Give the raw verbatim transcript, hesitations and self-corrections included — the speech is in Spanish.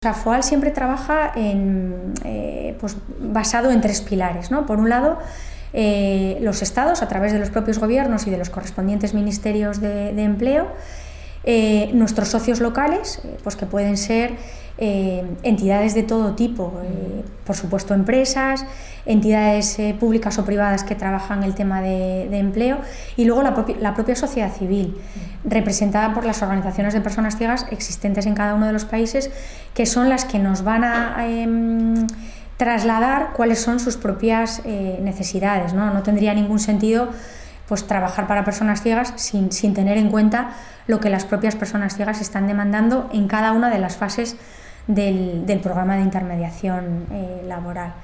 AFOAL siempre trabaja en, eh, pues, basado en tres pilares, ¿no? Por un lado, eh, los estados, a través de los propios gobiernos y de los correspondientes ministerios de, de empleo, eh, nuestros socios locales, eh, pues que pueden ser eh, entidades de todo tipo, eh, por supuesto empresas, entidades eh, públicas o privadas que trabajan el tema de, de empleo, y luego la, propi la propia sociedad civil, representada por las organizaciones de personas ciegas existentes en cada uno de los países, que son las que nos van a eh, trasladar cuáles son sus propias eh, necesidades, ¿no? No tendría ningún sentido pues trabajar para personas ciegas sin, sin tener en cuenta lo que las propias personas ciegas están demandando en cada una de las fases del, del programa de intermediación eh, laboral.